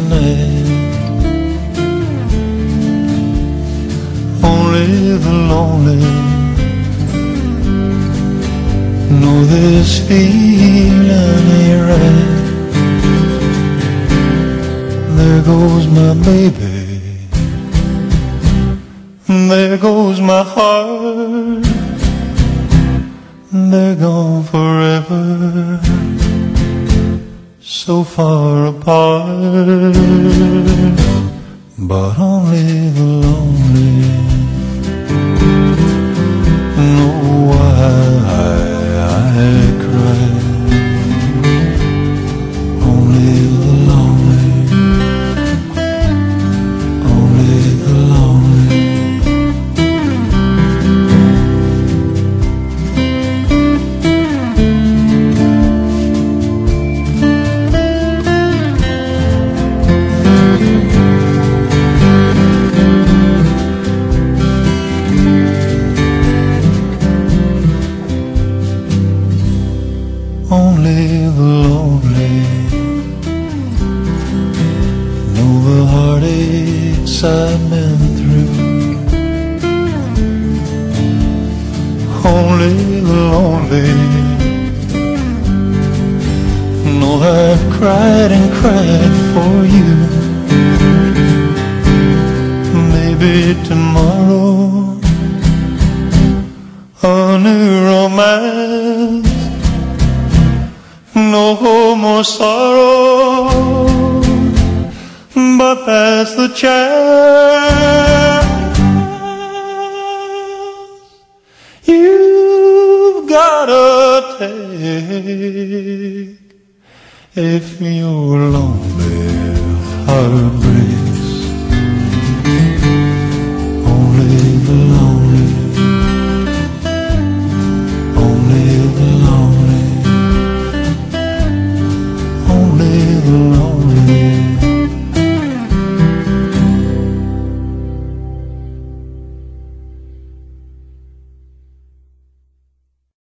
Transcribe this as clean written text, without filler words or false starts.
tonight. Only the lonely know this feeling ain't right. There goes my baby, there goes my heart, they're gone forever, so far apart. But only the lonely know why I cry. Only the lonely, only the lonely. Only the lonely know the heartaches I've been through. Only the lonely know I've cried and cried for you. Maybe tomorrow a new romance, no more sorrow, but that's the chance you've gotta take if you're lonely, heartbreak.